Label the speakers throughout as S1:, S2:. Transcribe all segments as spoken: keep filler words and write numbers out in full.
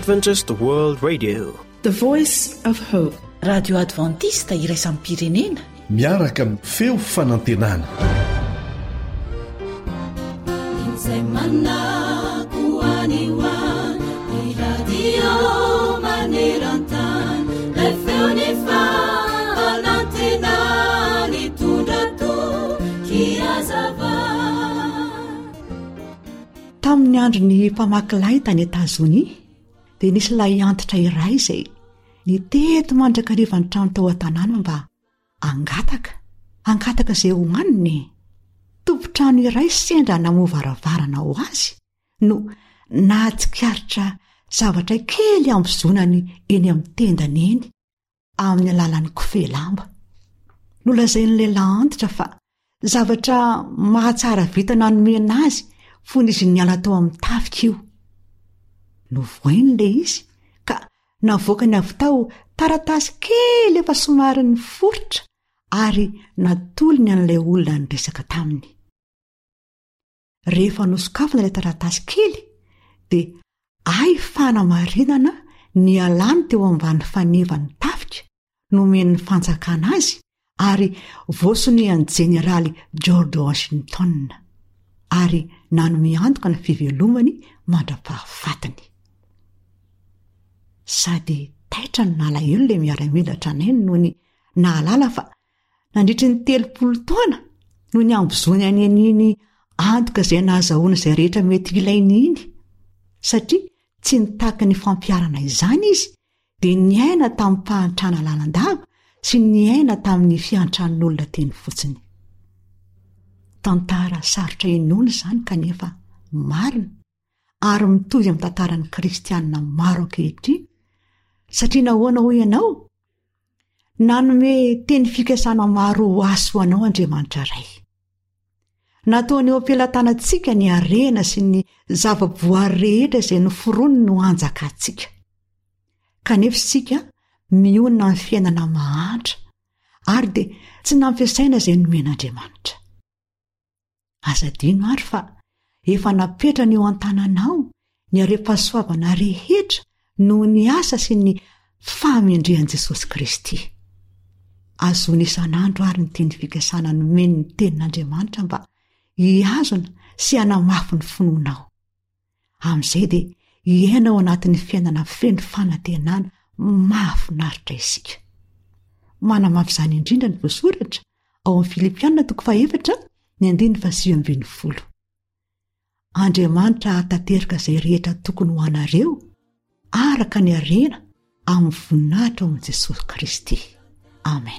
S1: Adventist World Radio,
S2: the voice of hope.
S3: Radio Adventista iraisam pirenena
S4: miaraka amin'ny feo fanantenana.
S5: Tamin'ny andro ny mpamakilay tany Etazonia dia nisy ilay antitra iray izay niteto mandrakariva ny trano tao an-tanàna mba angataka angataka izay hohaniny. Tompo-trano iray sendra namoavaravarana ho azy no nahatsikaritra zavatra kely ambozonany eny amin'ny tendany eny amin'ny alalan'ny kofehy lamba. Nolazain'ilay antitra fa zavatra mahatsara vita nanomena azy fony izy niala tao amin'ny tafika io. Novoain'ilay izy ka navoaka ny avy tao taratasy kely efa somary ny foritra ary natolony an'ilay olona niresaka taminy. Rehefa nosokafana ilay taratasy kely dia ay fanamarinana ny alany teo ambany fanevany tafika nomen'ny fanjakana azy ary voasonian'ny jeneraly George Washington ary nanome antoka ny fivelomany mandra-pahafatiny. Sady taitra ny nalaelo ilay miaramila tranainy noho ny nahalala fa nandritry ny telopolo taona no ny ambozony any aniny antoka izay nahazahoana izay rehetra mety ilainy iny, satria tsy nitaka ny fampiarana izany izy dia niaina tamin'ny fahantrana lalandava sy niaina tamin'ny fiantran'olona teny fotsiny. Tantara sarotra inoana izany kanefa marina ary mitovy amin'ny tantaran'ny kristianina maro ankehitriny, satria nahoana hoy ianao nanome teny fikasana maro ho aso anao Andriamanitra iray. Nataony eo am-pelantanantsika ny harena sy ny zava-boary rehetra izay noforoniny no anjaka antsika. Kanefa isika mionina amin'ny fiainana mahantra ary dia tsy nampiasaina izay nomen'Andriamanitra. Azadino ary fa efa napetrana eo an-tananao ny are-pahasoavana rehetra noho ny asa sy ny fahamendrehan'i Jesosy Kristy. Azony isan'andro ary ny teny fikasana nomeny ny tenin'Andriamanitra mba hiazona sy hanamafy ny finoanao. Amin'izay dia hiainao anatin'ny fiainana feno fanantenana mahafinaritra isika. Manamafy izany indrindra ny voasoratra ao amin'ny Filipianina toko fahaefatra ny andiny fasivy ambin'ny folo. Andriamanitra hatateraka izay rehetra tokony ho anareo araka ny harena amin'ny voninahitra ao amin'i Jesosy Kristy. Amen.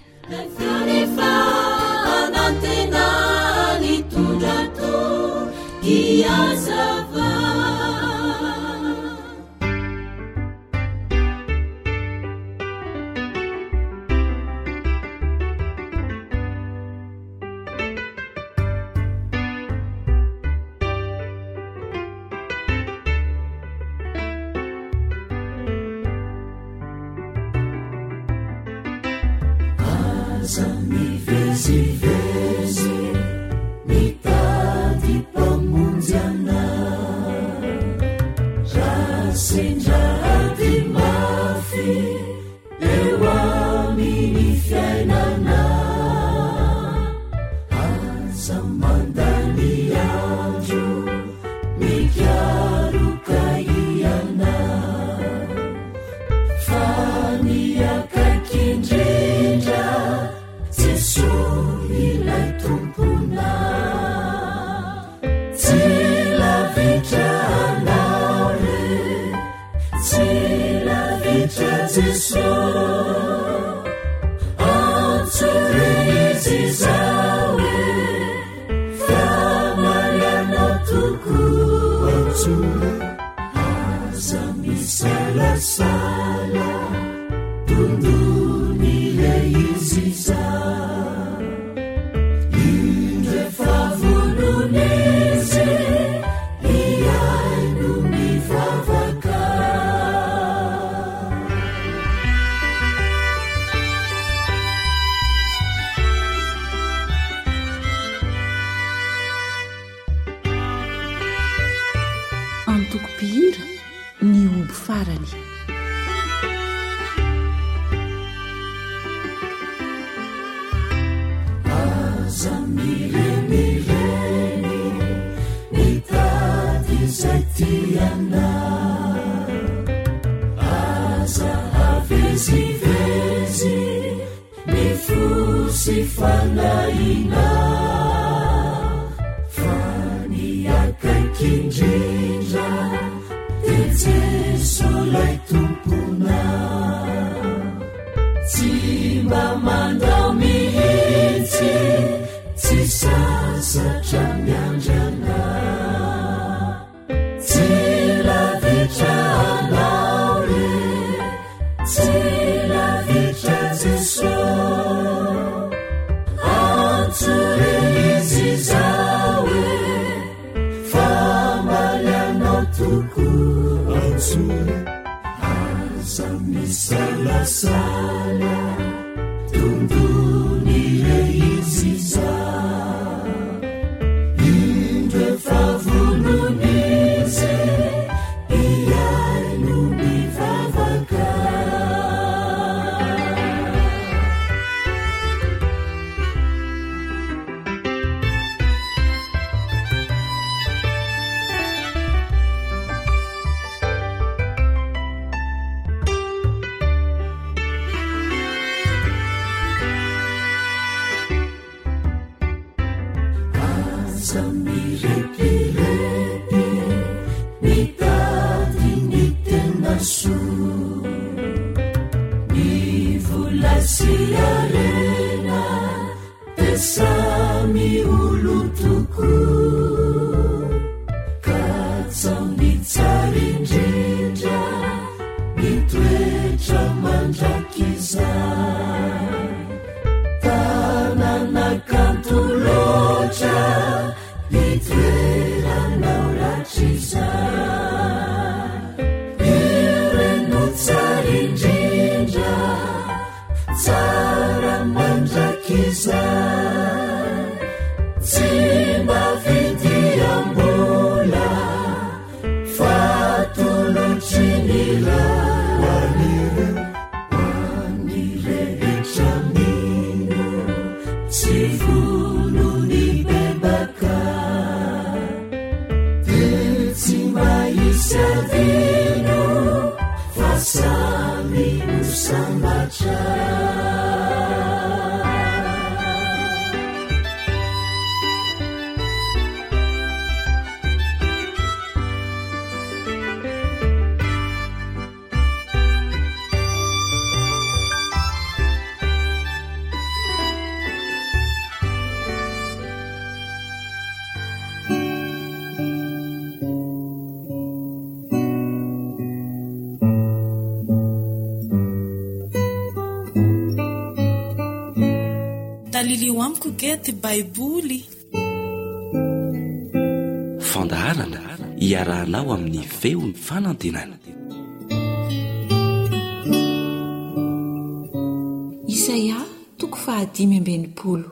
S3: farany.
S1: aza mirenireny mitady zay tiana aza havezivezy mifosy fanaina fa ny akaikindrindra de jesolay tompona tsy mba mandao mihitsy tsy sasatra miandrana tsy lavitra anao re tsy lavitra jeso antsore izy zao e fa malianao toko antsore aza misalasala tondony re izy za indre favononize iai no mivavaka mirepirepi mitady ny tena so mivolasyarena de samy olo toko ka tsao mitsarindrindra mitoetra mandrakizay tananakanto loatra itoeranao ratrizay ireno tsarindrindra tsara mandrakizay tsy mba vidiambola fa tolotry ny raha hoany rehetra mino tsy volony bebaka tsy maisyavino fa samy mosambatra
S2: talilio amiko gety baiboly
S6: fandaharana iarahanao amin'ny feon'ny fanantenana.
S3: Isaia toko fahadimy ambinipolo.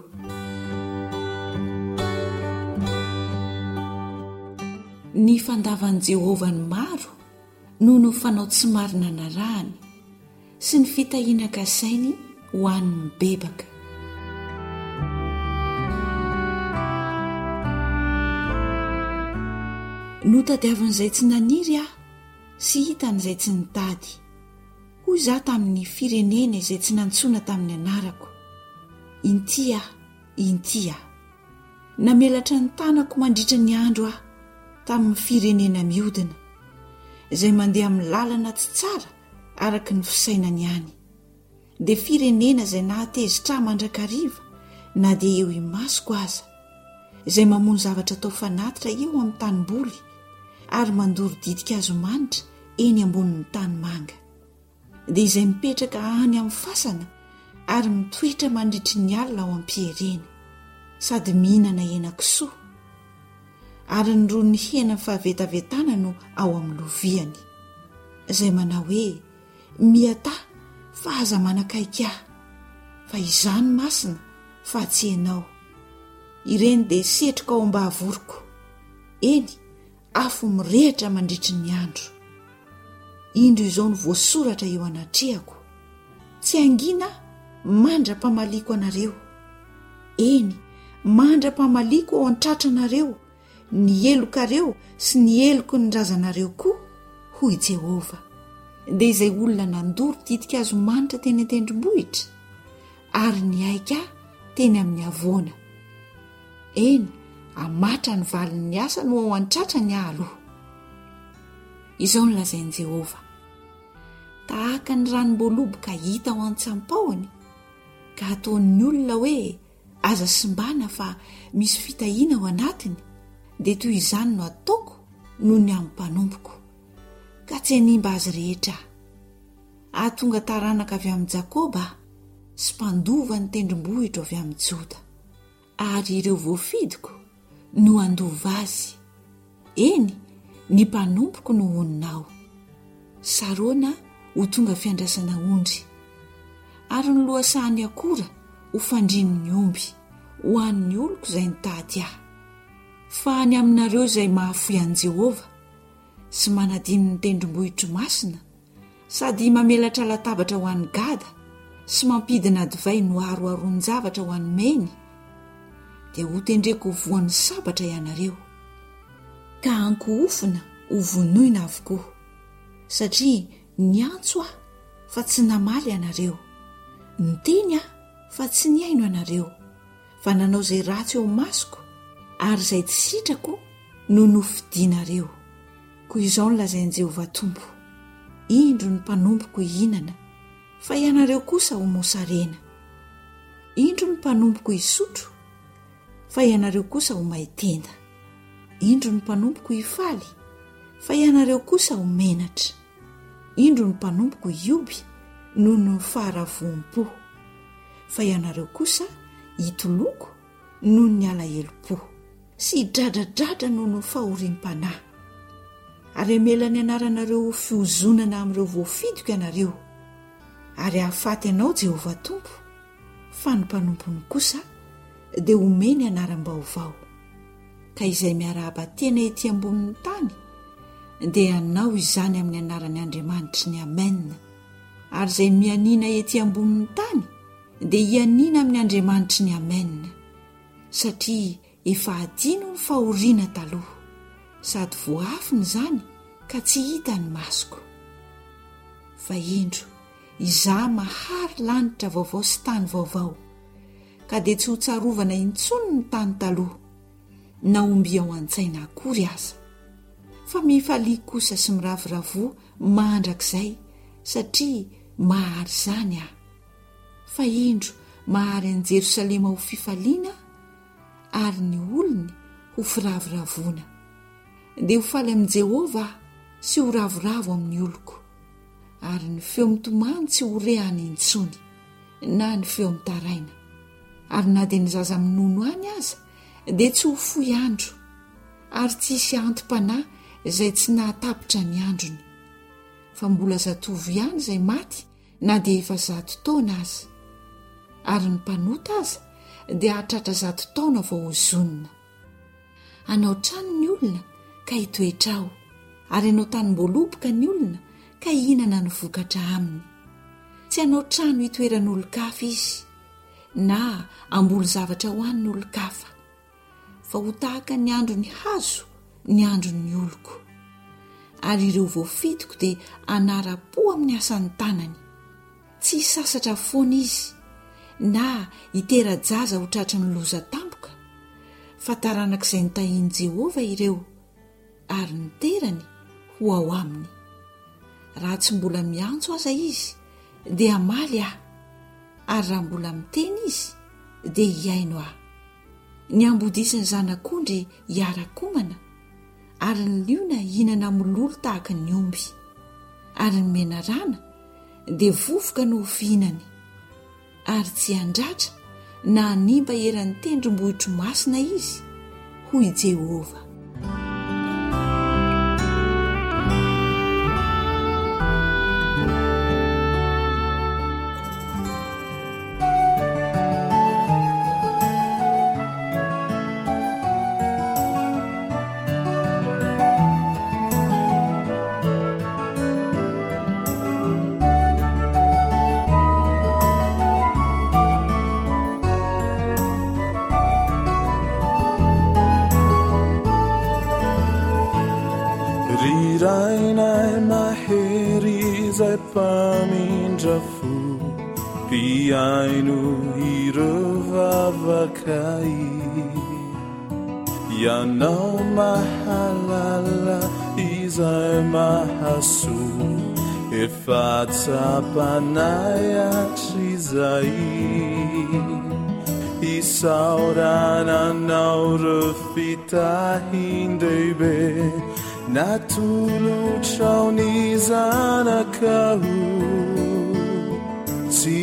S3: Ny fandavan'i Jehovah ny maro noho ny fanao tsy marina narahany sy ny fitahiana kasainy ho an'ny mibebaka. Notadiavin'izay tsy naniry aho sy hitan'izay tsy nitady. Hoy izaho tamin'ny firenena izay tsy nantsoina tamin'ny anarako. Inty aho, inty aho. Namelatra ny tanako mandritra ny andro aho tamin'ny firenena miodina, izay mandeha amin'ny lalana tsy tsara araka ny fisainany ihany. Dia firenena izay nahatezitra mandrakariva na dia eo imasoko aza, izay mamono zavatra tao fanatitra eo amin'ny tanimboly ary mandoro didika azo manitra eny ambonin'ny tany manga. Dia izay mipetraka any amin'ny fasana ary mitoetra mandritry ny alina ao am-pierena, sady mihinana hena-kisoa ary ny rony hena fahavetavetana no ao amin'ny loviany, izay manao hoe miata fa aza manakaiky ahy, fa izany masina fa tsy ianao. Ireny dia setroka ao mba havoroko, eny afo mirehitra mandritry ny andro. indro izao ny voasoratra eo anatrehako: tsy angina mandra-pamaliko anareo, eny mandra-pamaliko ao an-tratranareo, ny elokareo sy ny eloko ny razanareo koa, hoy Jehova. dia izay olona nandoro ditika azo manitra teny an-tendrombohitra, ary ny aika teny amin'ny avoana. Eny, amatra ny valin'ny asa no ao an-tratra ny ahaloha. Izao no lazain'i Jehova: tahaka ny ranom-boaloboka hita ao an-tsampahony, ka ataon'ny olona hoe aza simbana fa misy fitahiana ao anatiny, dia toy izany no ataoko noho ny amin'ny mpanompoko, ka tsy hanimba azy rehetra. Ahatonga taranaka avy amin'ny Jakoba sy mpandova ny tendrombohitra avy amin'ny Joda, ary ireo voafidiko no andova azy. Eny, ny mpanompoko no honinao. Saroana ho tonga fiandrasana ondry, ary ny loasahany akora ho fandrin'ny omby ho an'ny oloko izay nitady ahy. Fa ny aminareo izay mahafoy an'i Jehova sy manadiny ny tendrombohitro masina, sady mamelatra latabatra ho an'ny gada sy mampidina divay no aroaron-javatra ho an'ny meny, dia ho tendreko ho voan'ny sabatra ianareo, ka ankohofina ho vonoina avokoa. Satria ny antso aho fa tsy namaly ianareo, ny teny aho fa tsy niaino ianareo, fa nanao izay ratsy eo masoko ary izay tsy sitrako no nofidianareo. Koa izao no lazain'i Jehova Tompo: indro ny mpanompoko hihinana, fa ianareo kosa ho mosarena. Indro ny mpanompoko hisotro, fa ianareo kosa ho maitenda. Indro ny mpanompoko hifaly, fa ianareo kosa ho menatra. Indro ny mpanompoko hioby noho ny faharavoam-po, fa ianareo kosa hitoloko noho ny alahelo-po, sy hidradradratra noho ny fahoriam-panahy. Ary amela ny anaranareo fihozonana amin'ireo voafidiko ianareo, ary hahafaty anao Jehova Tompo, fa ny mpanompony kosa dia omeny anaram-baovao. Ka izay miara-batena ety ambonin'ny tany dia anao izany amin'ny anaran'ny Andriamanitry ny Amenna, ary izay mianina ety ambonin'ny tany dia hianina amin'ny Andriamanitry ny Amenna, satria efa adino ny fahoriana taloha, sady voafiny izany ka tsy hita ny masoko. Fa indro izaho mahary lanitra vaovao sy tany vaovao, ka dia tsy ho tsarovana intsony ny tany taloha na omby ao an-tsaina akory aza, fa mifaliako kosa sy miravoravo mandrakizay, satria mahary izany aho. Fa indro mahary an'i Jerosalema ho fifaliana, ary ny olony ho firavoravona. Dia ho faly amin'i Jehova sy ho ravoravo amin'ny oloko, ary ny feo mitomany tsy ho rehany intsony, na ny feo mitaraina. Ary na dia ny zaza minono any aza dia tsy ho fohy andro, ary tsy hisy antom-panahy izay tsy nahatapitra ny androny. Fa mbola zatovo ihany izay maty na dia efa zato taona aza, ary ny mpanota aza dia hatratra zato taona vao ho zonona. Anao trano ny olona ka hitoetra ao, ary anao tanim-boaloboka ny olona ka hihinana ny vokatra aminy. Tsy anao trano hitoeran'olon-kafa izy, na amboly zavatra ho an'ny olon-kafa, fa ho tahaka ny andro ny hazo ny andro ny oloko. Ary ireo voafidiko dia anara-po amin'ny asan'ny tanany, tsy sasatra foana izy, na hitera-jaza ho tratra ny loza tampoka, fa taranak'izay nitahiany Jehova ireo, ary ny terany ho ao aminy. Raha tsy mbola miantso aza izy dia amaly aho, ary raha mbola miteny izy dia hiaino aho. Ny ambodisiny zanak'ondry hiara-komana, ary ny liona hihinana mololo tahaka ny omby, ary ny menarana dia vovoka no ho fihinany, ary tsy handratra na hanimba eran'ny tendrombohitro masina izy, hoy Jehova.
S1: mpamindra fo mpiaino ireo vavakay ianao mahalala izay mahaso efa tsapanay atrizay isaorananao reo fitahindehibe natolotrao ny zanakao tsy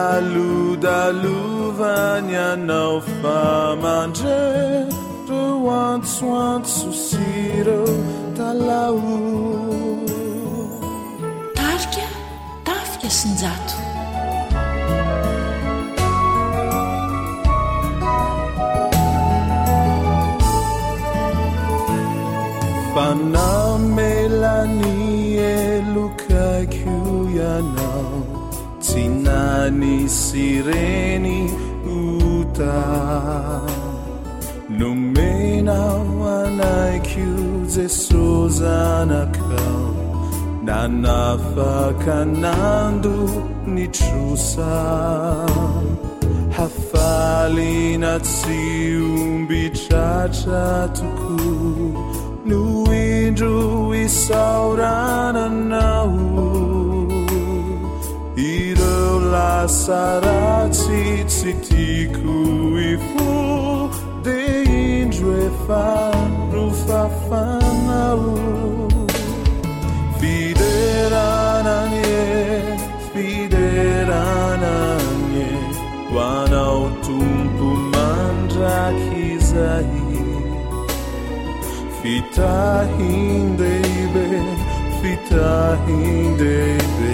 S1: lalodalovany anao fa mandre reo antsoantso sy reo talao
S3: tarika tafika sinjato
S1: fanamelany elokaikio ianao tsy nanisy reny ota nomenao anaikio Jesosy zanakao nanafaka nando ny trosa hafalina tsy ombitratra toko no indro isaurananao ireo lasaratsy tsy tiako ifo de indro efa rofafanao fiderananye fiderananye hoanao tompo mandrakizay fitahindeibe fitahindeibe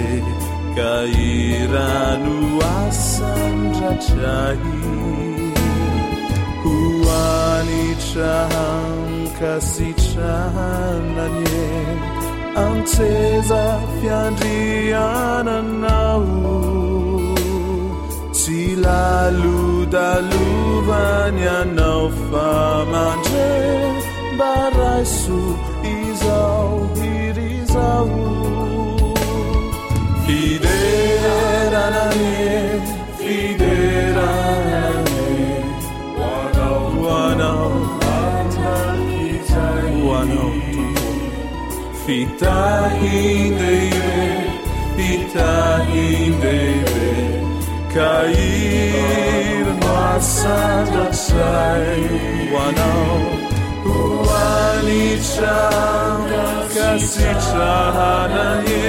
S1: kairano asandratrahy huanitrahankasitrahananye antseza fiandriananao tsy lalodalovany anao fa mandre baraiso izao irizao fideranane fideranane wanao wanao anakizai wanao fitahindeibe fitahindeibe kair masandratsai wanao huanitranga kasitrahananye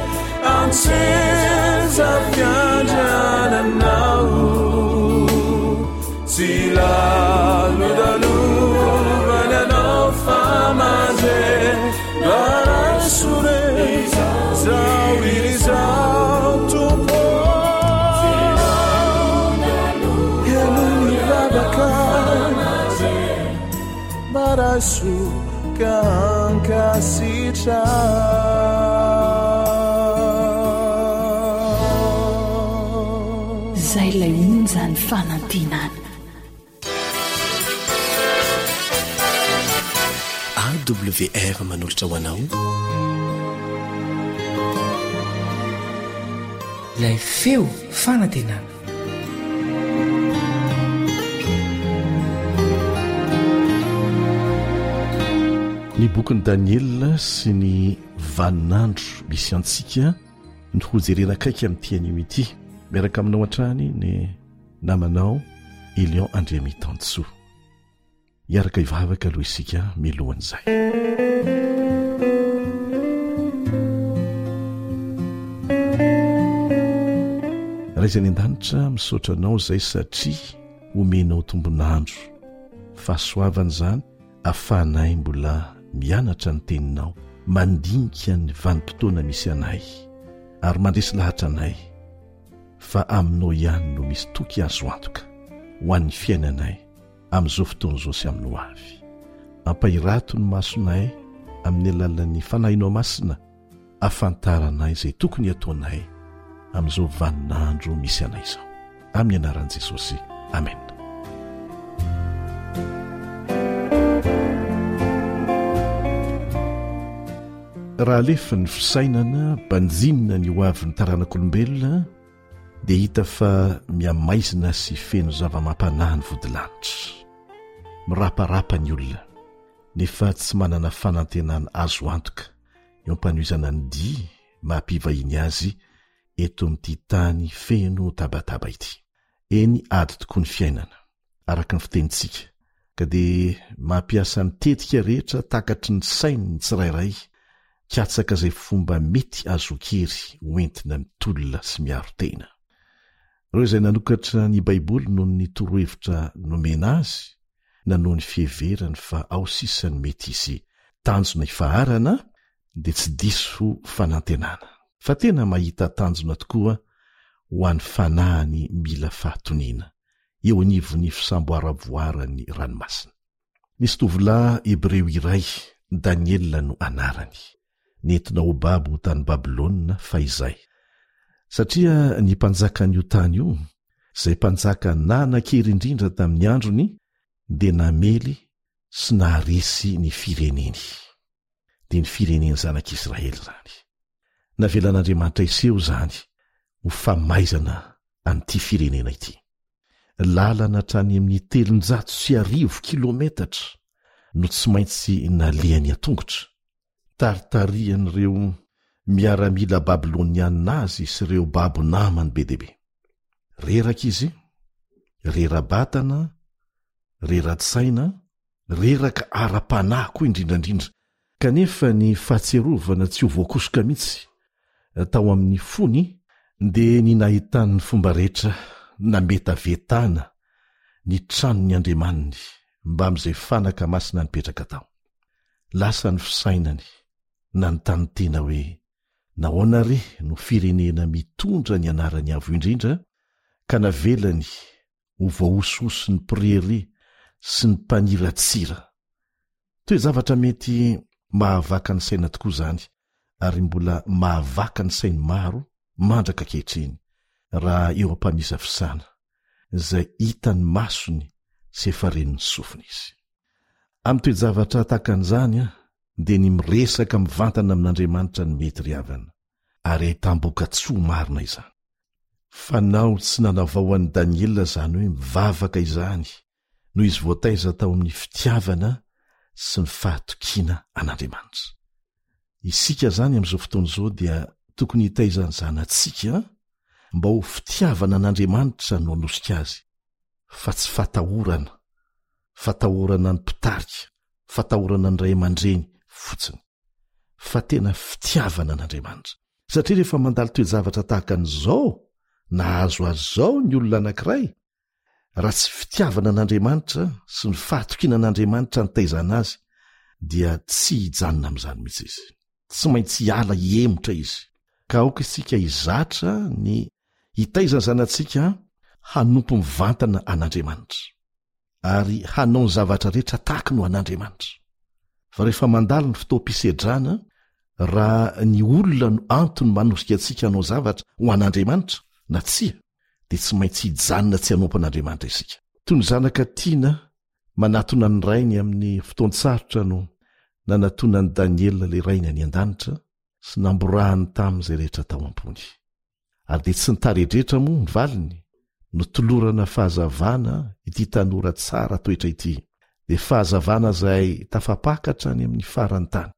S1: anseza fiandriananao tsy lalodalovany anao famaze barasure zao irizao tompo helony vavaka barasu kankasitra
S5: zay lay onjany fanantinana
S4: A W R manolotra ho anao
S7: lay feo fanantenana
S4: ny bokyny Daniela sy ny vaninandro misy antsika ny hojerena akaiky amin'ny tianio ity miaraka aminao an-trany ny namanao Elion André Mitantso iaraka ivavaka aloha isika milohan'izay raizany an-danitra misaotra anao izay satria omenao tombonandro fahasoavana izany ahafahanay mbola mianatra ny teninao mandinika ny vanim-potoana misy anay ary mandresy lahatra anay fa aminao ihany no misy toky azo antoka ho an'ny fiainanay amin'izao fotoana izao sy aminao avy ampahirato ny masonay amin'ny alalan'ny fanahinao masina afantaranay izay tokony ataonay amin'izao vaninandro misy anay izao amin'ny anaran'i Jesosy amen. raha alefa ny fisainana banjinina ny hoavin'ny taranak'olombelona dia hita fa miamaizina sy feno zava-mampanahy ny vodilanitra, miraparapa ny olona nefa tsy manana fanantenana azo antoka eo ampanohizana ny dia mahampivahiny azy eto amin'ity tany feno tabataba ity. Eny ady tokoa ny fiainana araka ny fitenitsika ka dia mampiasa ny tetika rehetra takatry ny sainy ny tsirairay katsaka izay fomba mety azokery hoentina mitolona sy miaro tena. Ireo izay nanokatra ny baiboly noho ny torohevitra nomena azy na noho ny fiheverany fa ao sisany mety izy tanjona ifaharana dia tsy diso fanantenana, fa tena mahita tanjona tokoa ho an'ny fanahiny mila fahatoniana eo anivon'ny fisamboaravoarany ranomasina. Nisy tovolahy Hebreo iray, Daniela no anarany, nentina ho babo ho tany Babilôna fa izay satria ny mpanjaka an'io tany io izay mpanjaka nanan-kery indrindra tamin'ny androny dia namely sy naharesy ny fireneny, dia ny fireneny zanak'Israely zany. Navelan'Andriamanitra iseho zany ho famaizana an'ity firenena ity. Lalana hatrany amin'ny telonjato sy arivo kilometatra no tsy maintsy nalehany atongotra, taritarian'ireo miaramila Babilôniana azy sy ireo babo namany be deaibe. Reraka izy, rera-batana, rera-tsaina, reraka ara-panahy koa indrindrandrindra, kanefa ny fahatserovana tsy ho voakosoka mihitsy tao amin'ny fony dia ny nahitan'ny fomba rehetra nametavetana ny tranony Andriamaniny mba amin'izay fanaka masina nipetraka tao. Lasa ny fisainany na ny tany tena hoe nahoana re no firenena mitondra ny anarany avo indrindra ka navelany ho voaososy ny priery sy ny mpaniratsira. Toe zavatra mety mahavaka ny saina tokoa izany, ary mbola mahavaka ny sainy maro mandraka kehitriny raha eo ampamisa fisana izay hitany masony sy efa reniny sofina izy. Amin'ny toe-javatra takan'izany dia ny miresaka mivantana amin'Andriamanitra ny mety ryhavana, ary ahitam-boka tsoa marina izany. Fanao tsy nanavao an'i Daniela izany hoe mivavaka izany noho izy voataiza tao amin'ny fitiavana sy ny fahatokiana an'Andriamanitra. Isika zany amin'izao fotoana izao dia tokony hitaizany izany antsika mba ho fitiavana an'Andriamanitra no hanosika azy, fa tsy fatahorana, fatahorana ny mpitarika, fatahorana ny ray aman-dreny fotsiny, fa tena fitiavana an'Andriamanitra. Satria rehefa mandalo toe-javatra tahaka an'izao nahazo azy zao ny olona anankiray, raha tsy fitiavana an'Andriamanitra sy ny fahatokiana an'Andriamanitra ny taizana azy dia tsy hijanona amin'izany mihitsy izy, tsy maintsy hiala hiemotra izy. Ka aoka isika hizatra ny hitaizana zanantsika hanompo mivantana an'Andriamanitra ary hanao ny zavatra rehetra tahaka no an'Andriamanitra. Fa rehefa mandalo ny fotoam-pisedrana, raha ny olona no antony manosika antsika hanao zavatra ho an'Andriamanitra na tsia, dia tsy maintsy hijanona tsy hanompo an'Andriamanitra isika. Toy ny zanaka tiana manatona ny rainy amin'ny fotoan-tsarotra no nanatona ny Daniela le rainy any an-danitra sy namborahany tamin'izay rehetra tao am-pony. Ary dia tsy nitaredretra moa ny valiny no tolorana fahazavana ity tanora tsara toetra ity, dia fahazavana izay tafapakatra any amin'ny farany tany.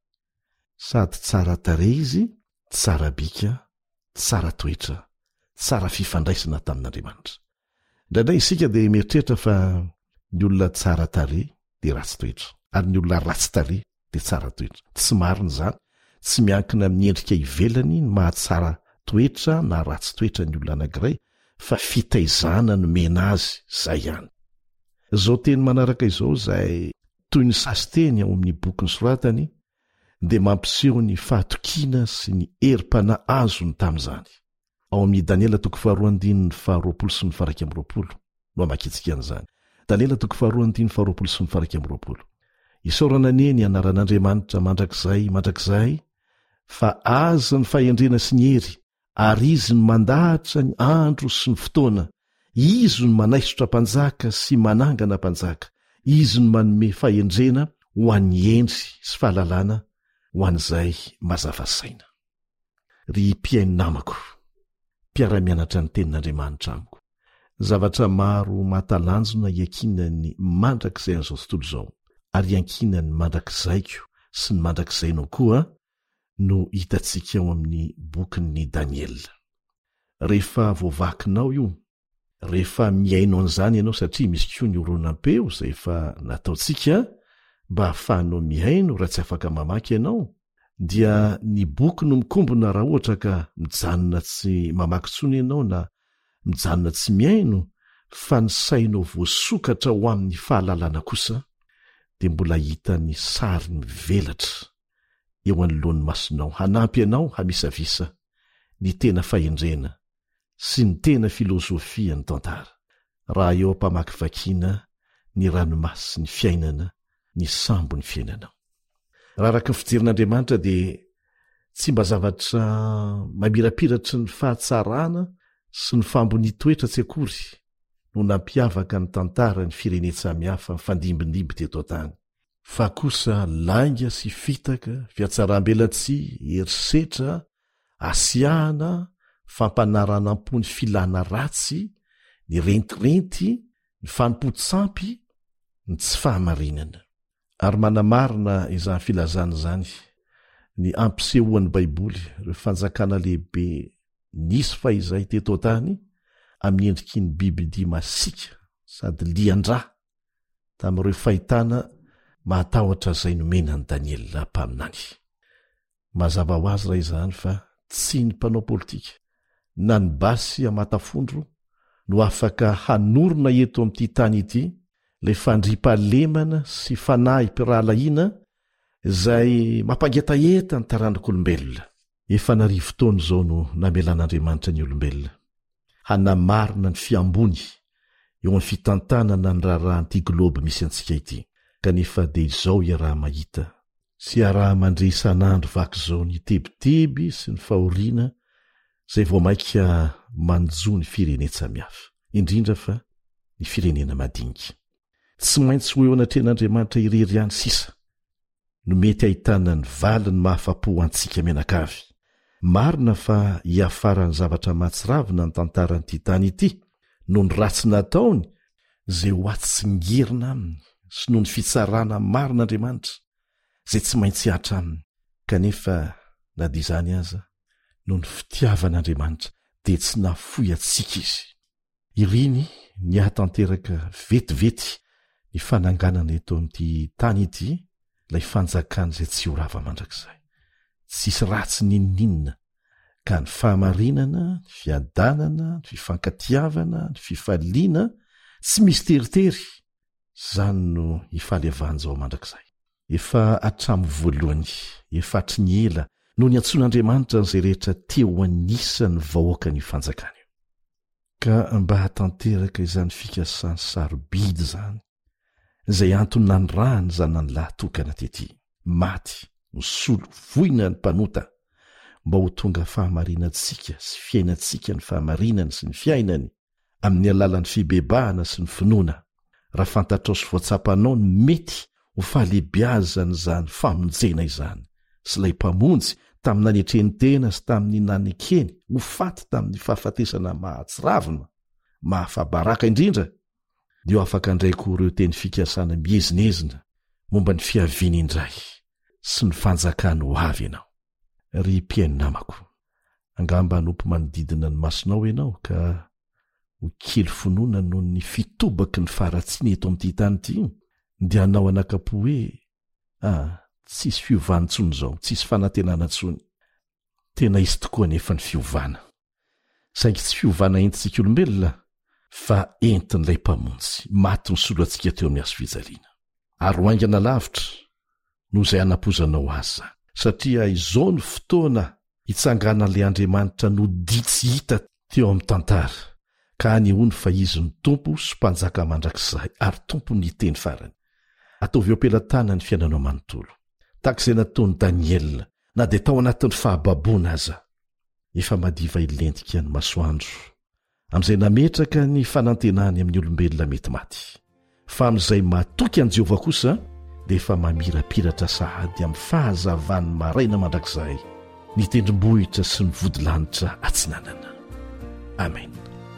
S4: Sady tsara tarehy izy, tsara bika, tsara toetra, tsara fifandraisana tamin'Andriamanitra. Indraindray isika dia mieritreritra fa ny olona tsara tarehy dia ratsy toetra, ary ny olona ratsy tarehy dia tsara toetra. Tsy marina izany, tsy miankina amin'ny endrika ivelany ny mahatsara toetra na ratsy toetra ny olona anankiray, fa fitaizana no mena azy izay ihany. Izao teny manaraka izao izay toy ny sasiteny ao amin'ny boky nosoratany dia mampiseho ny fahatokiana sy ny herim-panahy azony tamin'izany. Ao amin'ny Daniela toko faharoa andininy faharoapolo sy ny faharaiky amby roapolo no hamakitsika an'izany. Daniela toko faharoa andininy faharoapolo sy ny faharaiky amby roapolo. Isaorana anie ny anaran'Andriamanitra mandrakizay mandrakizay, fa aza ny fahendrena sy ny hery, ary izy ny mandahatra ny andro sy ny fotoana. Izy no manaisotra mpanjaka sy manangana mpanjaka. Izy no manome fahendrena ho an'ny endry sy fahalalana ho an'izay mazavasaina. Ry mpiaino namako, mpiara-mianatra ny tenin'Andriamanitra amiko, zavatra maro mahatalanjona iankinany mandrakizay an'izao tontolo izao, ary iankinany mandrakizaiko sy ny mandrakizainao koa no hitantsika ao amin'ny bokin'ny Daniela. Rehefa voavakinao io, rehefa miaino an'izany ianao, satria misy koa ny oronam-peo izay efa nataontsika mba hahafahanao miaino raha tsy afaka mamaky ianao, dia ny boky no mikombona raha ohatra ka mijanona tsy mamaky tsony ianao na mijanona tsy miaino, fa ny sainao voasokatra ho amin'ny fahalalana kosa, dia mbola hita ny sary mivelatra eo anoloan'ny masonao, hanampy ianao hamisavisa ny tena fahendrena sy ny tena filozofia ny tantara, raha eo ampamaky vakiana ny ranomasy ny fiainana, ny sambo ny fiainanao. Raha araka ny fijerin'Andriamanitra dia tsy mba zavatra mamirapiratry ny fahatsarana sy ny fambony toetra tsy akory no nampiavaka ny tantara ny firenena samihafa mifandimbindimby teto an-tany, fa kosa langa sy fitaka, fiatsaram-belatsia, herisetra, asiahana, fampanarana-pony filana ratsy, ny rentirenty, ny fanompo-tsampy, ny tsy fahamarinana. Ary manamarina izany filazana izany ny ampisehoan'ny Baiboly ireo fanjakana lehibe nisy fahizay teto an-tany amin'ny endriky ny bibidia masika sady lian-drà tamin'ireo fahitana mahatahotra izay nomenan'i Daniela mpaminany. Mazava ho azy raha izany fa tsy ny mpanao politika na ny basy amatafondro no afaka hanorona eto amin'ity tany ity lay fandriampahalemana sy fanahy mpirahalahiana izay mampangetaeta ny taranak'olombelona. Efa narivo fotoana izao no namelan'Andriamanitra ny olombelona hanamarina ny fiambony eo amin'ny fitantanana ny raharahan'ity globy misy antsika ity, kanefa dia izao iaraha mahita sy iaraha mandre isan'andro vaky izao ny tebiteby sy ny fahoriana izay vao maika manjo ny firenena samihafa, indrindra fa ny firenena madinika. Tsy maintsy ho eo anatrehan'Andriamanitra irery ihany sisa no mety ahitana ny valiny mahafapo antsika mianakavy. Marina fa hiafara ny zavatra mahatsiravina ny tantaran'ity tany ity no ny ratsy nataony izay ho atsingerina aminy sy noho ny fitsarana marin'Andriamanitra izay tsy maintsy hatra aminy, kanefa na dia izany aza noho ny fitiavan'Andriamanitra dia tsy nafoy atsika izy. Iriny ny ahatanteraka vetivety ny fananganana eto amin'ity tany ity, ilay fanjakana izay tsy horava mandrakizay. Tsisy ratsy ninninna ka ny fahamarinana, ny fiadanana, ny fifankatiavana, ny fifaliana tsy misy teritery, izany no hifalevan'izao mandrakizay. Efa hatramin'ny voalohany, efa hatry ny ela no ny antsoin'Andriamanitra n'izay rehetra teo anisan'ny vahoaka ny fanjakana io. Ka mba hatanteraka izany fikasany sarobidy izany, izay antony nanyrahany zanany lahy tokana tety, maty, ny solo, voina ny mpanota, mba ho tonga fahamarinantsika sy fiainantsika ny fahamarinany sy ny fiainany amin'ny alalan'ny fibebahana sy ny finoana. Raha fantatrao sy voatsapanao ny mety ho fahalehibiazana izany famonjena izany, sy lay mpamonjy tamin'ny nanetreny tena sy tamin'ny nanekeny ho faty tamin'ny fahafatesana mahatsiravina, mahafabaraka indrindra, dia ho afaka andraiko ireo teny fikasana miezinezina momba ny fiaviana indray sy ny fanjakana ho avy ianao. Ry mpiaino namako, angamba hanompo manodidina ny masonao ianao ka ho kely finoana noho ny fitobaky ny faharatsiana eto amin'ity tany ity, dia hanao anakapo hoe ah, tsisy fiovana intsony izao, tsisy fanantenana intsony. Tena izy tokoa nefa ny fiovana, saingy tsy fiovana entintsika olombelona fa entin'ilay mpamonjy maty ny solo antsika teo amin'ny hazofijaliana. Ary ho aingana lavitra no izay hanapozanao azy, satria izao ny fotoana hitsanganan'ilay Andriamanitra no dia tsy hita teo amin'ny tantara, ka anehoany fa izy ny tompo sy mpanjaka mandrakizay ary tompo ny teny farany. Ataovy eo am-pelantana ny fiainanao manontolo, tahaka izay nataon'i Daniela, na dia tao anatin'ny fahababoana aza. Efa madiva ilentika ny masoandro amin'izay nametraka ny fanantenany amin'ny olombelona mety maty, fa amin'izay matoky an'i Jehovah kosa dia efa mamirapiratra sahady amin'ny fahazavany maraina mandrakizay ny tendrombohitra sy ny vodilanitra atsinanana. Amen.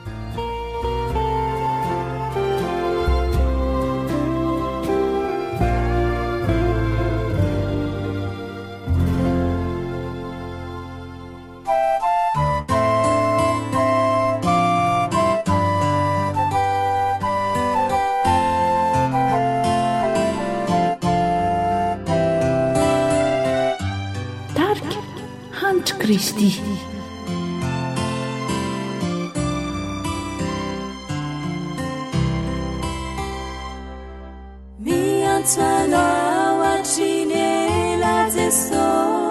S3: Kristy
S8: miantsana watrinela Jeso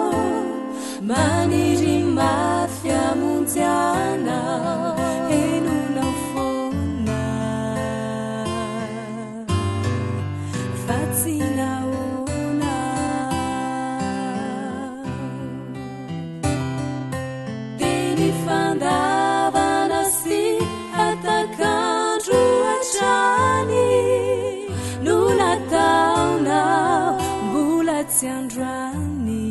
S8: maniry mafiamunziana enuna fona fatsina fandavanasi atakandro atrany nolataona mbola tsy androany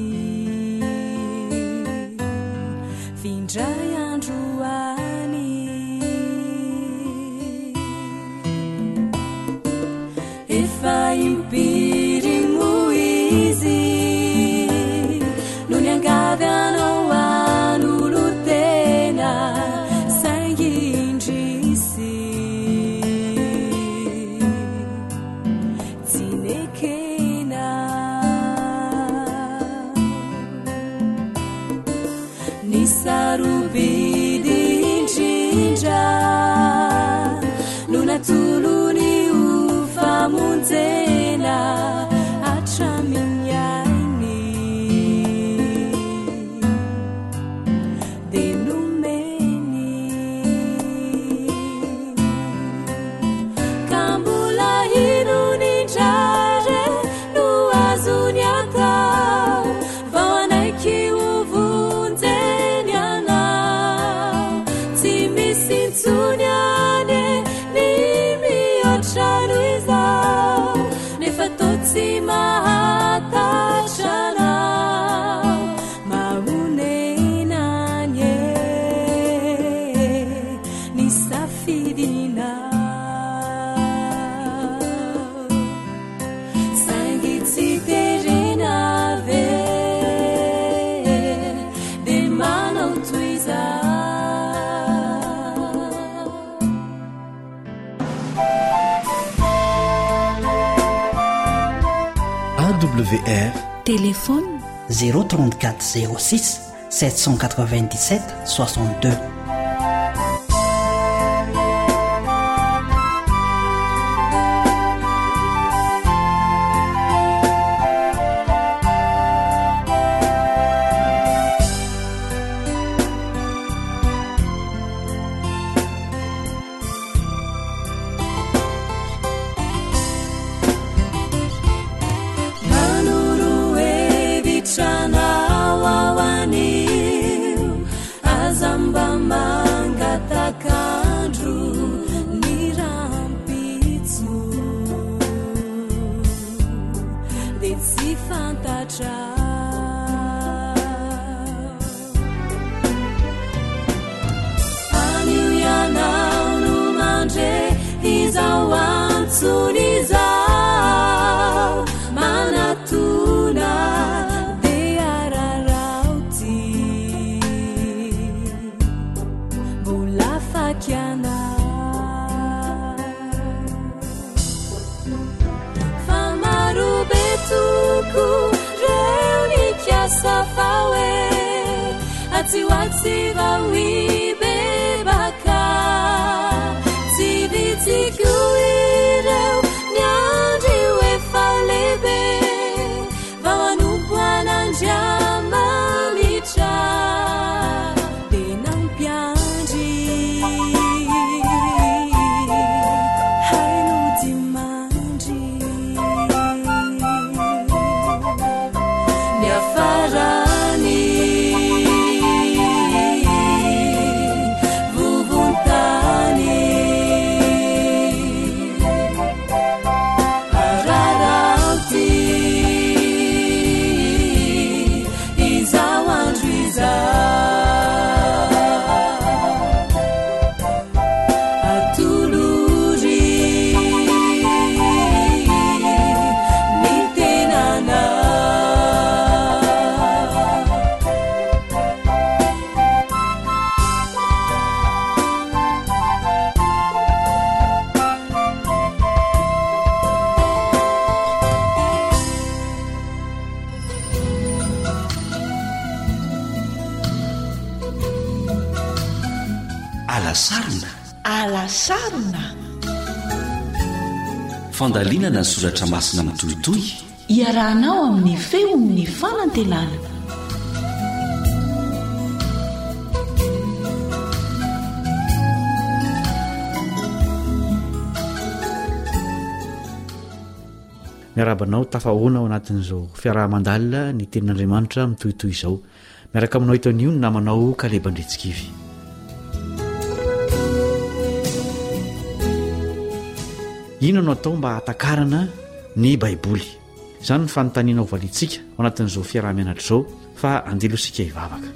S8: findray androany efa impiry mo izy no niangavy anao sarubidinjinja lunatuluni ufamunzena atraminyani denumeni kambula hinuninjare nuazunyaka vawanaki sunyane nimiotraluiza nefatotsi mahatachana maunenanye nisafidina sangitsiterenave demanautuiza
S9: A W R
S2: téléphone
S9: zéro trente-quatre zéro six sept cent quatre-vingt-dix-sept soixante-deux.
S8: Farani
S3: tsarona
S6: fandalinana ny soratra masina mitohitoy
S2: iarahanao amin'ny feon'ny fanantenana
S10: miarabanao tafahoana ao anatin'izao fiaraha-mandalina ny tenin'andriamanitra mitohitoy izao miaraka aminao ito anio ny namanao kalebandretsikivy ino no atao mba hatakarana ny baiboly izany ny fanontaniana ovalitsika ao anatin'izao fiaraha-mianatra izao fa andelosika hivavaka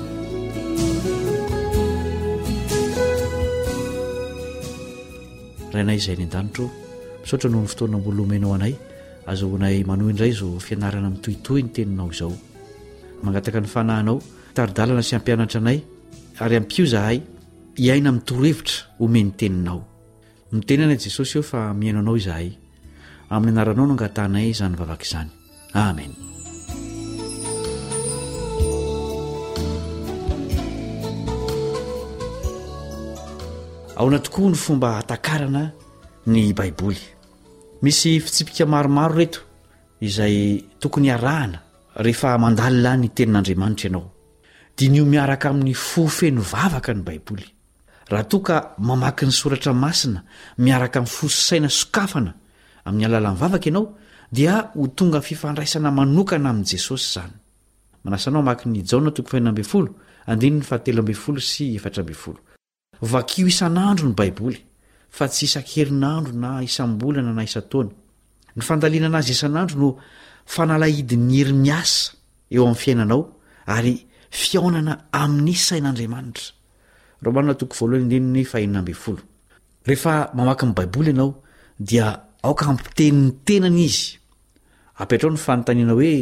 S10: rainay izay ny an-danitro misaotra noho ny fotoana mbolomenao anay azohonay manohy indray zao fianarana mitohitohy ny teninao izao mangataka ny fanahinao taridalana sy ampianatra anay ary ampio zahay hiaina mitorohevitra omeny teninao mitenana Jesosy eo fa miainanao izahay amin'ny anaranao no angatanay izany vavaka izany amen aona tokoa ny fomba hatakarana ny baiboly misy fitsipika maromaro reto izay tokony arahana rehefa mandalina ny tenin'andriamanitra ianao dinio miaraka amin'ny fo feno vavaka ny baiboly raha toa ka mamaky ny soratra masina miaraka amin'ny fosaina sokafana amin'ny alalan'ny vavaka ianao dia ho tonga fifandraisana manokana amin'i Jesosy izany manasanao mamaky ny Jaona toko faha ambin'ny folo andininy fahatelo ambin'ny folo sy efatra ambin'ny folo vakio isan'andro ny baiboly fa tsy isan-kerinandro na isam-bolana na isan-taona ny fandalinana azy isan'andro no fanalahidin'ny hery miasa eo amin'ny fiainanao ary fiaonana amin'ny sain'Andriamanitra Romanina toko voalohany andininy faha ambin'ny folo rehefa mamaky ny baiboly ianao dia aoka ampitenin'ny tenany izy apetrao ny fanontaniana hoe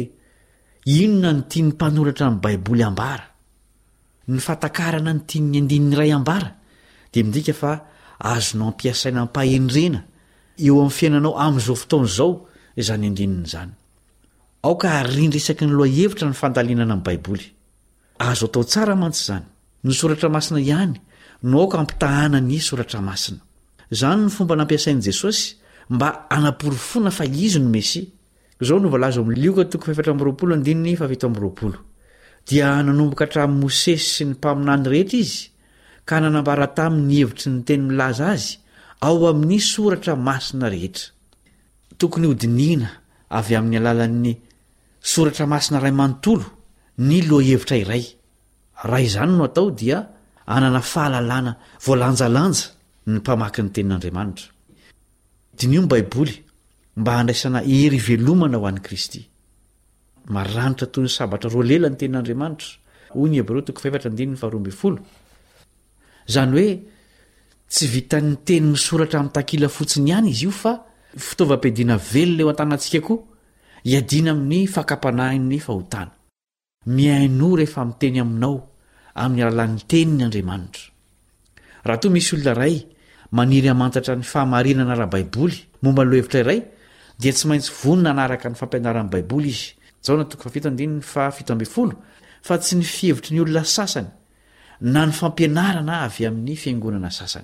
S10: inona ny tian'ny mpanoratra ny baiboly ambara ny fatakarana ny tian'ny andininy iray ambara dia midika fa azonao ampiasaina ampahenrena eo amin'ny fiainanao amin'izao fotoana izao izany andininy izany aoka arindra isaky ny loha hevitra ny fandalinana ny baiboly azo atao tsara mantsy izany ny soratra masina ihany no aoka ampitahana ny soratra masina izany ny fomba nampiasain'i Jesosy mba hanaporofoana fa izy no Mesia izao no voalaza amin'ny Lioka toko efatra amby roapolo andininy fafito amby roapolo dia nanomboka hatramin'i Mosesy sy ny mpaminany rehetra izy ka nanambara tamin'ny hevitry ny teny milaza azy ao amin'ny soratra masina rehetra tokony hodiniana avy amin'ny alalan'ny soratra masina ray manontolo ny loha hevitra iray raha izany no atao dia anana fahalalana voalanjalanja ny mpamaky ny tenin'Andriamanitra dinio ny baiboly mba handraisana hery velomana ho an'i Kristy maranitra toy ny sabatra roa lela ny tenin'Andriamanitra hoy ny Hebreo toko efatra andininy faharoa ambin'ny folo izany hoe tsy vitan'ny teny misoratra amin'ny takila fotsiny ihany izy io fa fitaovam-piadiana velona eo an-tanantsika koa hiadiana amin'ny fakapanahin'ny fahotana miaino rehefa miteny aminao amin'ny alalan'ny tenin'ny Andriamanitra raha toa misy olona iray maniry hamantatra ny fahamarinana ara-baiboly momba ny lohevitra iray dia tsy maintsy vonona anaraka ny fampianaran'ny baiboly izy Jaona toko fafito andininy fafito ambin'ny folo fa tsy ny fihevitry ny olona sasany na ny fampianarana avy amin'ny fiangonana sasany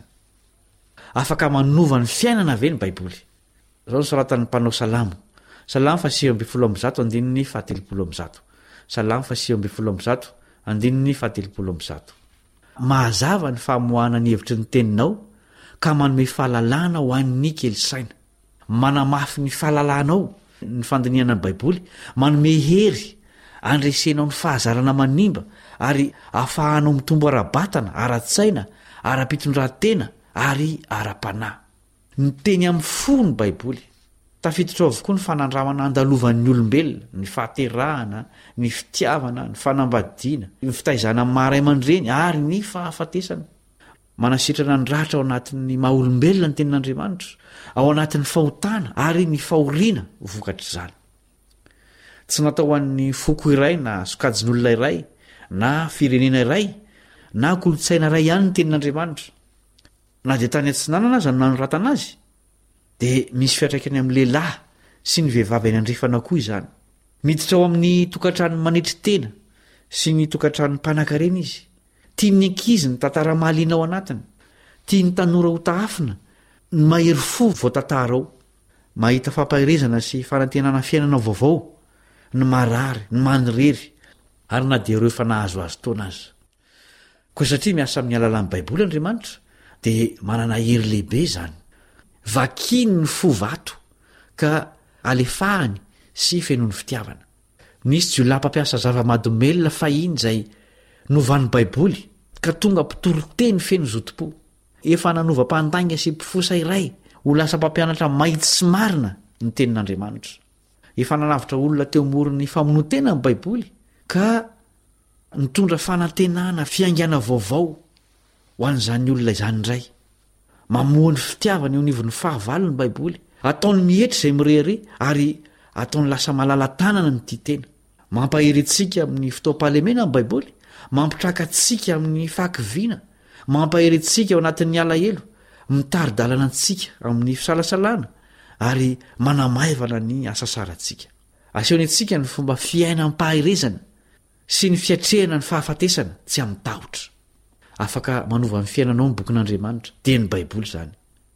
S10: afaka manova ny fiainana ve ny baiboly izao ny soratan'ny mpanao salamo salamo fa sivy ambin'ny folo amby zato andininy fahatelopolo amby zato salamo fa sivy ambin'ny folo amby zato andininy fahatelopolo amby zato mahazava ny famoahana ny hevitry ny teninao ka manome fahalalana ho an'ny kely saina manamafy ny fahalalanao ny fandiniana ny baiboly manome hery andresenao ny fahazarana manimba ary ahafahanao mitombo ara-batana ara-tsaina ara-pitondran-tena ary ara-panahy ny teny amin'ny fo ny baiboly tafiditra avokoa ny fanandramana andalovan'ny olombelona ny fahaterahana ny fitiavana ny fanambadiana ny fitaizana maray aman-dreny ary ny fahafatesana manasitrana ny ratra ao anatin'ny maha-olombelona ny tenin'Andriamanitra ao anatin'ny fahotana ary ny fahoriana vokatra izany tsy natao an'ny foko iray na sokajin'olona iray na firenena iray na kolotsaina iray ihany ny tenin'Andriamanitra na dia tany antsinanana azy no nanorata azy dia misy fiatraikany amin'ny lehilahy sy ny vehivavy any andrefana koa izany miditra ao amin'ny tokantrano manetry tena sy ny tokantrano mpanankarena izy tia ny ankizy ny tantara mahaliana ao anatiny tia ny tanora ho taafina ny mahery fo voatantara ao mahita fampahirezana sy fanantenana fiainana vaovao ny marary ny manirery ary na dia ireo efa nahazo azy taona azy koa satria miasa amin'ny alalan'ny baiboly Andriamanitra dia manana hery lehibe izany vakiny ny fo vato ka alefahany sy fenony fitiavana nisy jiolahy mpampiasa zava-madomelona fahiny izay novan'ny baiboly ka tonga mpitoroteny feno zotom-po efa nanova-pandainga sy mpifosa iray ho lasa mpampianatra mahitsy sy marina ny tenin'Andriamanitra efa nanavitra olona teo morony famonotena ny baiboly ka nitondra fanantenana fiaingana vaovao ho an'izany olona izany indray mamohany fitiavana eo anivon'ny fahavalo ny baiboly ataony mihetra izay mirehare ary ataony lasa malala tanana ny tia tena mampaherentsika amin'ny fotoam-pahalemena ny baiboly mampitraka antsika amin'ny fahakiviana mampaherentsika ao anatin'ny alahelo mitary-dalana antsika amin'ny fisalasalana ary manamaivana ny asa sarantsika asehony antsika ny fomba fiaina ampaherezana sy ny fiatrehana ny fahafatesana tsy amin'ny tahotra afaka manova ny fiainanao ny bokin'Andriamanitra dia ny baiboly izany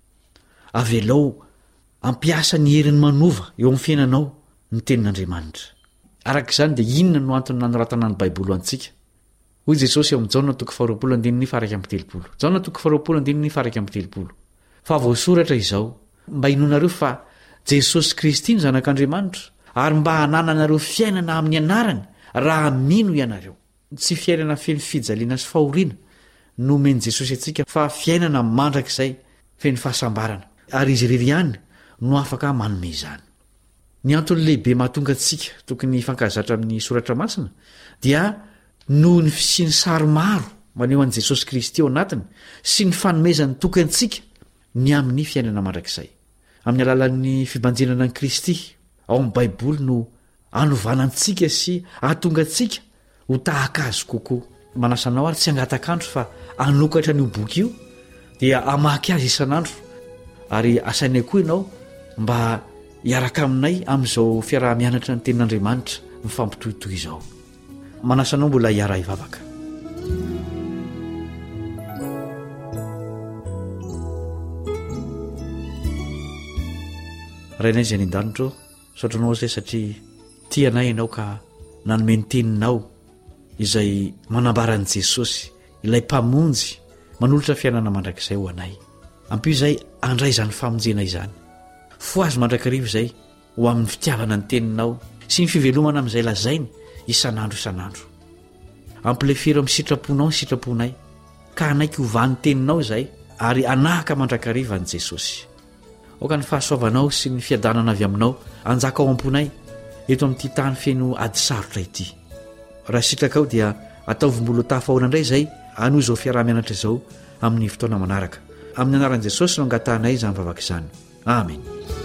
S10: avelao ampiasa ny herin'ny manova eo amin'ny fiainanao ny tenin'Andriamanitra arak'izany dia inona no antony nanoratana ny baiboly ho antsika hoy Jesosy eo amin'ny Jaona toko faharoapolo andininy faraka amin'ny telopolo Jaona toko faharoapolo andininy faraka amin'ny telopolo fa voasoratra izao mba hinonareo fa Jesosy Kristy ny zanak'Andriamanitra ary mba hanananareo fiainana amin'ny anarany raha mino ianareo tsy fiainana feno fijaliana sy fahoriana no omeny Jesosy antsika fa fiainana mandrakizay feno fahasambarana ary izy irery ihany no afaka manome izany ny antony lehibe mahatonga antsika tokony hifankazatra amin'ny soratra masina dia noho ny fisiany sary maro maneho an'i Jesosy Kristy eo anatiny sy ny fanomezany toky antsika ny amin'ny fiainana mandrakizay amin'ny alalan'ny fibanjenana an'i Kristy ao amin'ny baiboly no anovana antsika sy ahatonga antsika ho tahaka azy kokoa manasanao ary tsy angatakandro fa anokatra n'io boky io dia amaky azy isan'andro ary asainay koa ianao mba hiaraka aminay amin'izao fiarah-mianatra ny tenin'Andriamanitra mifampitohitoy izao manasanao mbola hiara hivavaka rainay izay ny an-danitro saotranao zay satria tianay ianao ka nanome ny teninao izay manambaran'i Jesosy ilay mpamonjy manolotra fiainana mandrakizay ho anay ampio izay andray izany famonjena izany fo azy mandrakariva izay ho amin'ny fitiavana ny teninao sy ny fivelomana amin'izay lazainy isan'andro isan'andro ampilefiro amin'ny sitraponao ny sitraponay ka anaiky hovany teninao izay ary anahaka mandrakariva an'i Jesosy oka ny fahasoavanao sy ny fiadanana avy aminao anjaka ao amponay eto amin'ity tany feno ady sarotra ity raha sitraka ao dia ataovim-bolo tafahoana indray izay anoho izao fiarah-mianatra izao amin'ny fotoana manaraka amin'ny anaran'i Jesosy no angatanay izany vavaka izany amen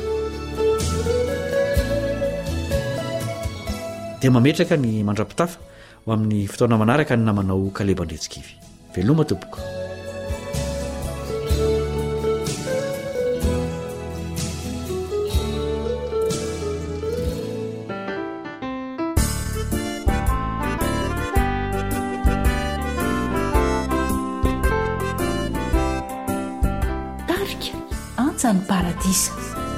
S10: dia mametraka ny mandrapitafa ho amin'ny fotoana manaraka ny namanao kalebandretsikivy veloma tompoko
S2: tarika antsany paradisa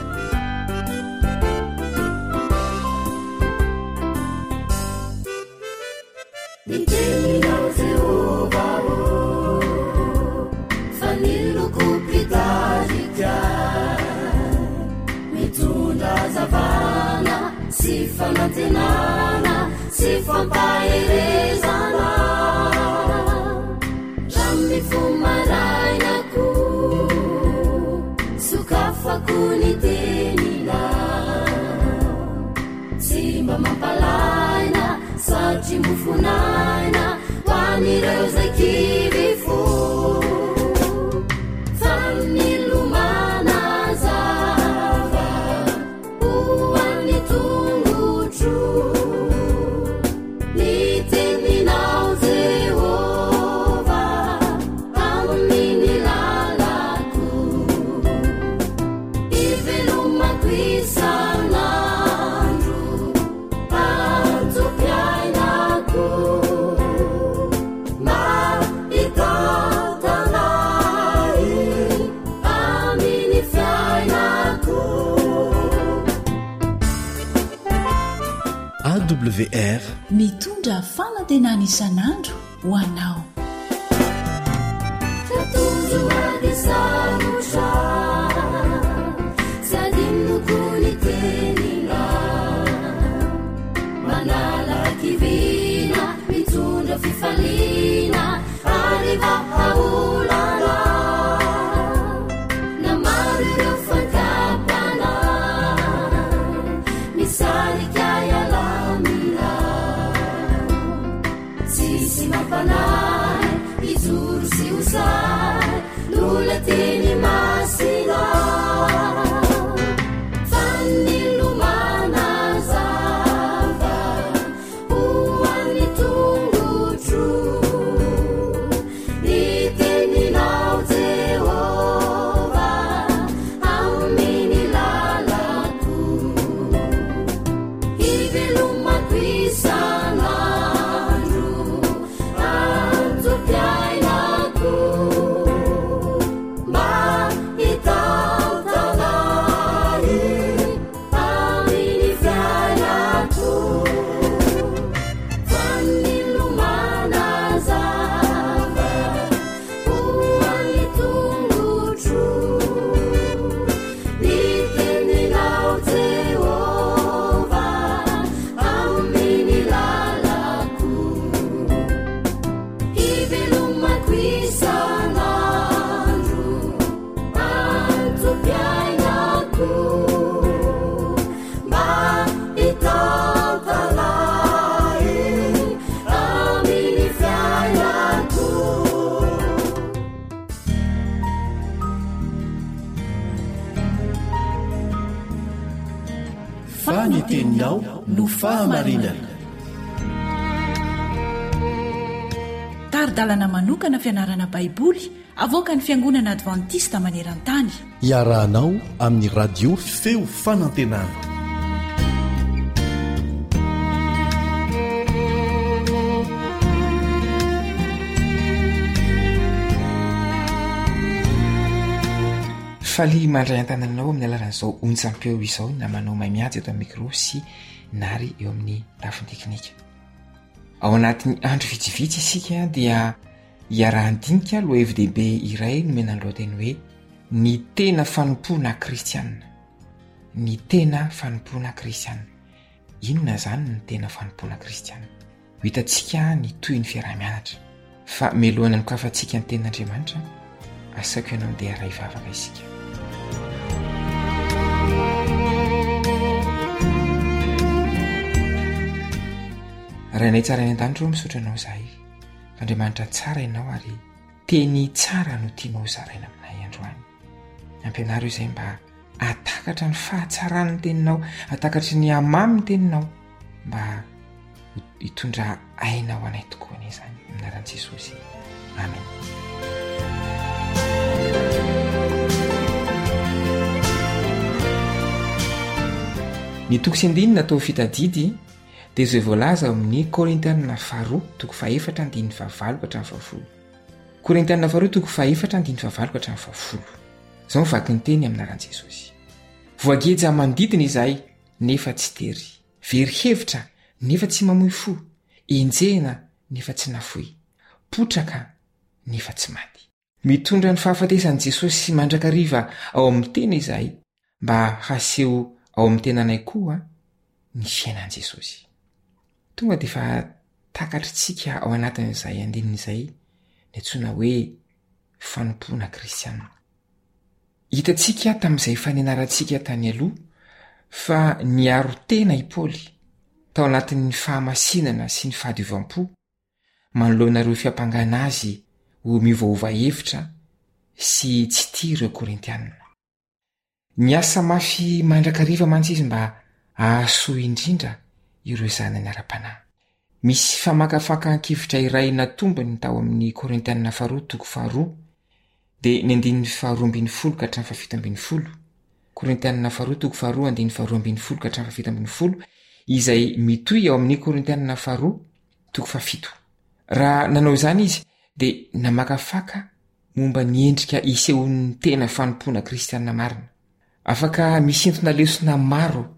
S8: fanantenana sy fampaherezana ramy fomarainako sokafako ny tenina tsy mba mampalaina satria mofonaina hoan'ireo zay kivy fo fa milomana zava hoan'ny tongotro ny teninao Jehova amin'ny lalako ivelomako isan'andro antsopiainako ma itatanahy
S7: W R
S2: mitondra fanantenana isan'andro ho anao.
S8: Fifalina arriva paolana na mariro fancapana misarika ya lamina sisi mapanai izuru si usai lula teni masina fanni lumana zava uani tungu
S7: faniteninao no fahamarinana.
S2: Taridalana manokana fianarana baiboly avoaka ny fiangonana advantista maneran-tany.
S7: Iarahanao amin'ny radio feo fanantenana.
S11: faly mandray an-tanananao amin'ny alalan'izao onjam-peo izao na manao maimiady eto amin'ny micro sy nary eo amin'ny lafiny teknika. Ao anatin'ny andro vitsivitsy isika dia iarahan-dinika lo F D B iray nomena ny lohateny hoe ny tena fanompoana kristianina. Ny tena fanompoana kristianina. Inona zany ny tena fanompoana kristianina? Ho hitantsika ny toy ny fiarah-mianatra. Fa melohana ny kafatsika ny tenin'Andriamanitra, asaiko ianao dia iray vavaka isika. Rainay tsara ny an-danitro misaotra anao zahay. Andriamanitra tsara ianao ary teny tsara no tianao zaraina aminay androany. Ampianaro izay mba atakatra ny fahatsarany teninao, atakatra ny amamy ny teninao, mba hitondra ainao anay tokoa ny izany. Anaran'i Jesosy. Amen. Ny toko sy andininy natao fitadidy dia izay voalaza amin'ny Korintianina faharoa toko fahaefatra andininy fahavalo ka hatramin'ny fahafolo. Korintianina faharoa toko fahaefatra andininy fahavalo ka hatramin'ny fahafolo. Izao mivaky ny teny amin'ny anaran'i Jesosy. Voageja manodidina izahay nefa tsy tery, very hevitra nefa tsy mamoy fo, enjehina nefa tsy nafoy, potraka nefa tsy maty. Mitondra ny fahafatesan'i Jesosy mandrakariva ao amin'ny tena izahay mba haseho ao amin'ny tenanay koa ny fiainan'i Jesosy. Tonga dia fa takatritsika ao anatin'izay andininy izay ny antsoina hoe fanompoana kristianina. Hitantsika tamin'izay faninarantsika tany aloha fa niaro tena i Paoly tao anatin'ny fahamasinana sy ny fahadiovam-po manoloanareo fiampangana azy ho miovaova hevitra sy tsy tia ireo Korintianina. Niasa mafy mandrakariva mantsy izy mba ahasoa indrindra ireo zanany ara-panahy. Misy famakafaka ankivitra iray natombony tao amin'ny Korintianina faharoa toko faharoa dia ny andininy faharoa ambin'ny folo ka hatramin'ny fahafito ambin'ny folo. Korintianina faharoa toko faharoa andininy faharoa ambin'ny folo ka hatramin'ny fahafito ambin'ny folo, izay mitohy ao amin'ny Korintianina faharoa toko fahafito. Raha nanao izany izy dia namakafaka momba ny endrika isehon'ny tena fanompoana kristianina marina. Afaka misintona lesona maro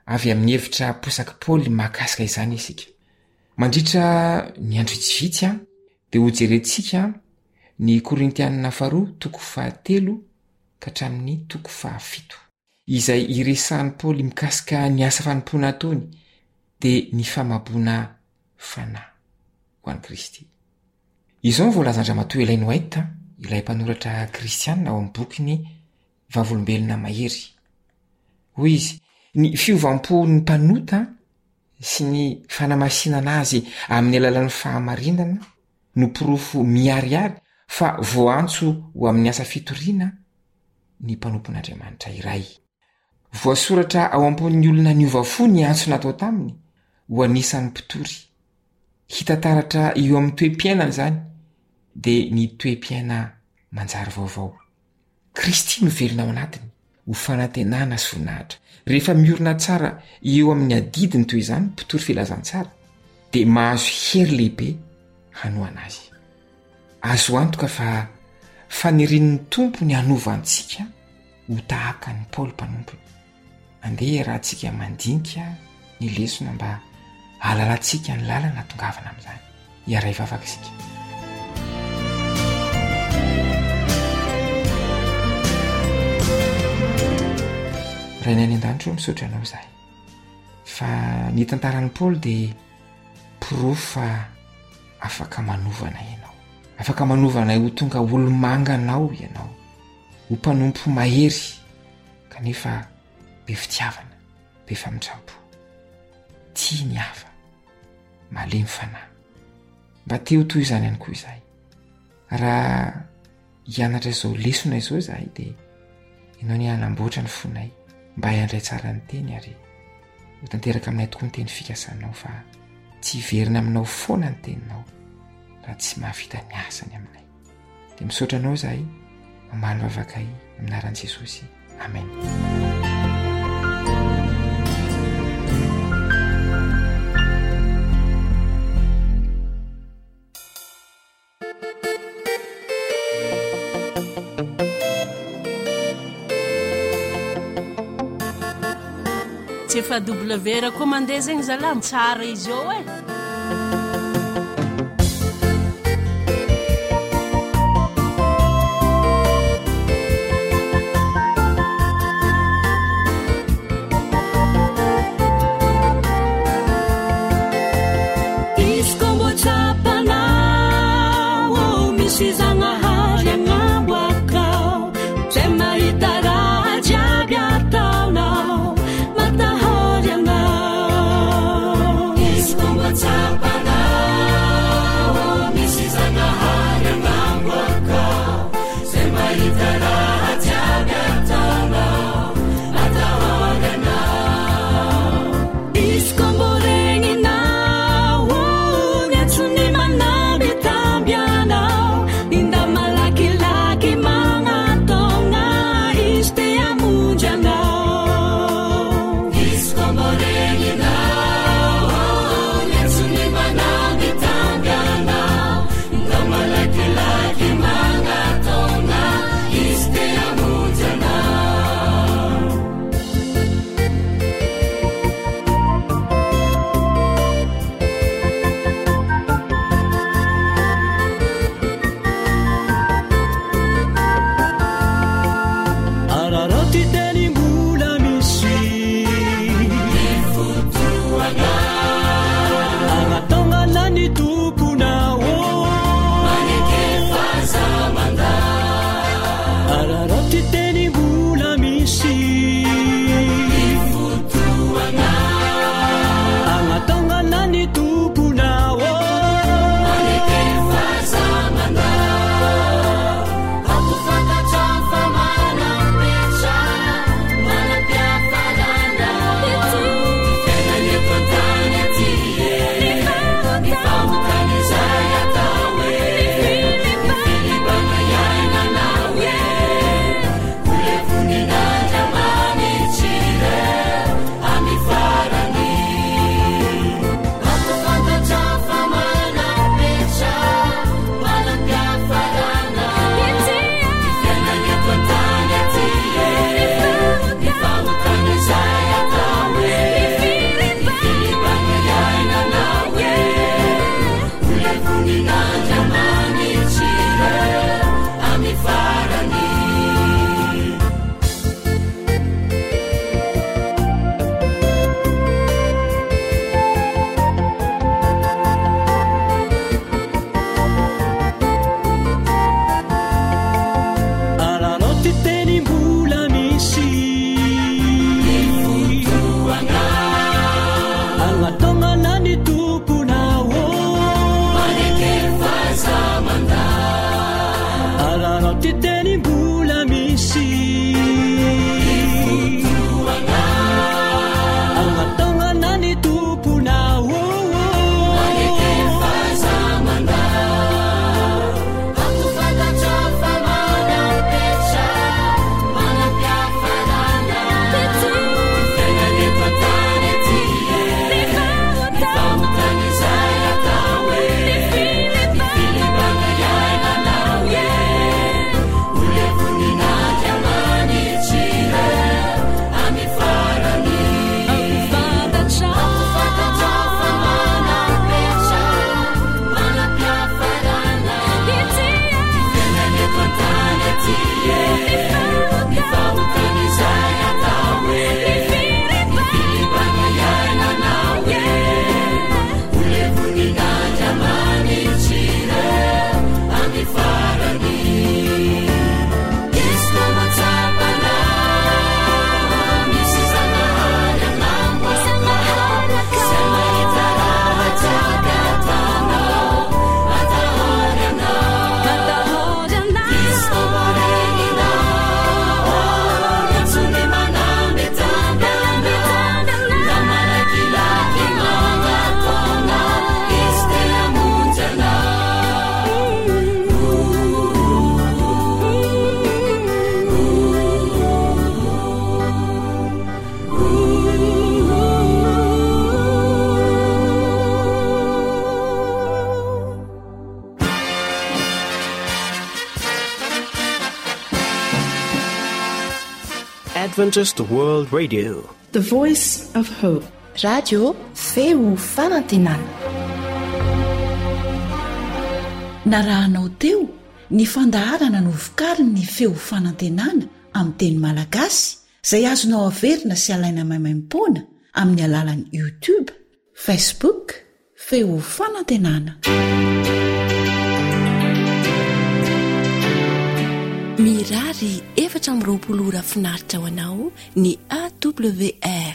S11: avy amin'ny hevitra posaky paoly mahakasika izany isika. Mandritra ny andro vitsivitsy a dia ho jerentsika ny Korintianina faharoa toko fahatelo ka hatramin'ny toko fahafito izay iresahan'ny paoly mikasika ny asa fanompoana ataony dia ny famabona fanahy ho an'i Kristy. Izao ny voalazan-dramatoa Ellen White, ilay mpanoratra kristianina ao amin'ny bokiny Vavolombelona Mahery. Hoy izy, ny fiovam-pon'ny mpanota sy ny fanamasinana azy amin'ny alalan'ny fahamarinana no porofo miariary fa voantso ho amin'ny asa fitoriana ny mpanompon'Andriamanitra iray. Voasoratra ao amponin'ny olona niova fo ny antso natao taminy ho anisan'ny mpitory. Hitantaratra eo amin'ny toe-piainana izany dia ny toe-piaina manjary vaovao. Kristy no velona ao anatiny ho fanantenana sy voninahitra. Rehefa miorina tsara eo amin'ny adidiny toy izany mpitory filazantsara dia mahazo hery lehibe hanoana azy. Azo antoka fa fanirian'ny tompo ny hanovantsika ho tahaka ny Paoly mpanompony. Andeha raha tsika mandinika ny lesona mba halalantsika ny lalana tongavana amin'izany. Iaray vavaka isika. Rainay any an-danitro misaotra anao izahay. Fa ny tantaran'ny Paoly dia porofo afaka manovana ianao. Afaka manovana ho tonga olo-manganao ianao. Ho mpanompo mahery kanefa be fitiavana, be famitrampo. Tia ny hafa, malemy fanahy. Mba teo toy izany ihany koa izahay. Raha hianatra izao lesona izao izahay dia ianao ny hanamboatra ny fonay mba hiandray tsara ny teny ary ho tanteraka aminay tokoa ny teny fikasanao fa tsy hiverina aminao foana ny teninao raha tsy mahavita ny asany aminay. Dia misaotra anao izahay, mamaly vavakay amin'ny anaran'i Jesosy. Amen.
S12: Tsy efa W ra koa mandeha zegny zalahy tsara izy eo e.
S8: Izy kombo tsapanao oh, misy zagnahary agnambo akao zay mahita raha jiaby ataonao matahory anao. Izy kombo tsapanao
S13: Adventist World Radio,
S14: The Voice of Hope,
S15: radio feo fanantenana.
S2: narahanao teo ny fandaharana no vokariny ny feo fanantenana amin'ny teny malagasy izay azonao averina sy alaina maimaim-poana amin'ny alalan'ny youtube, facebook, feo fanantenana.
S12: mirary efatra amby roapolo ora finaritra ho anao ny A W R